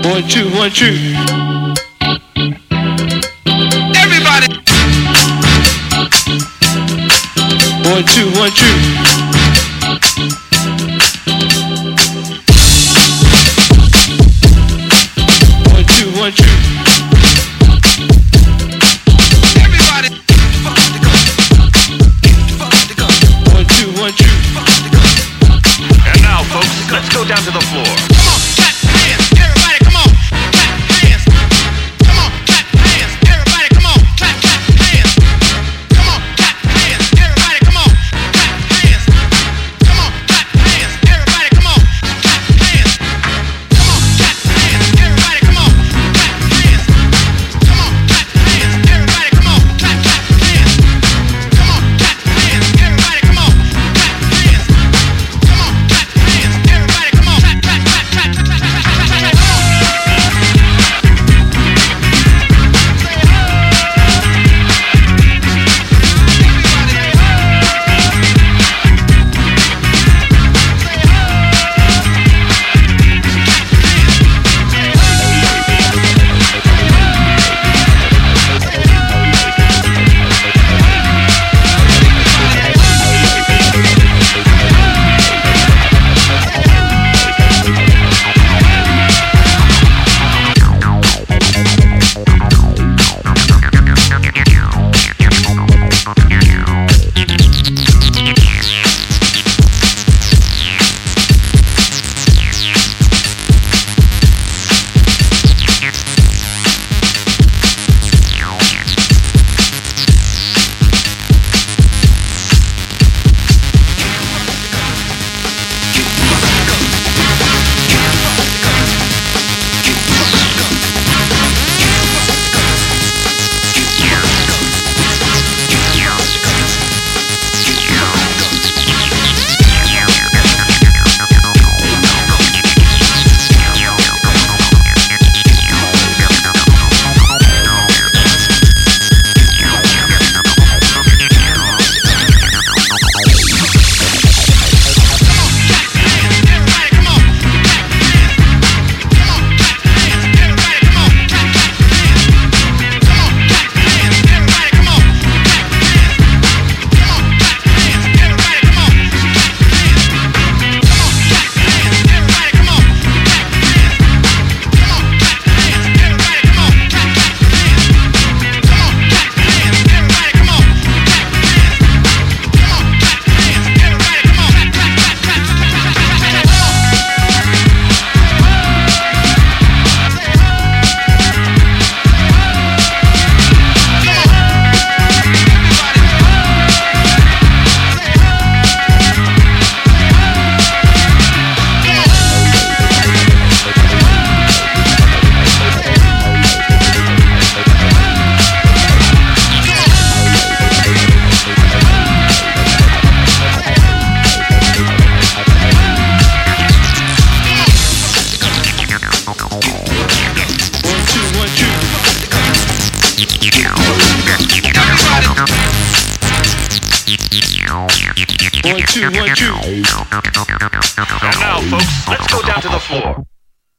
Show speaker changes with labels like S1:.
S1: One, two, one, two. Everybody. One, two, one, two. One, two, one, two. Everybody. One, two, one, two.
S2: And now, folks, let's go down to the floor.
S1: Come on, clap your hands, everybody, come on, clap your hands. Come on, clap your hands, everybody, come on, clap your hands. Come on, clap your hands, everybody, come on, clap your hands. Come on, clap your hands, everybody, come on, clap your hands. Come on, clap your hands, everybody, come on, clap your hands. Come on, clap your hands, everybody, come on, clap your hands. Come on, clap your hands, everybody, come on, clap your hands. Come on, clap your hands, everybody, come on, clap, clap, clap, clap, clap, clap, clap, clap, come on.
S2: And now, folks, let's go down to the floor.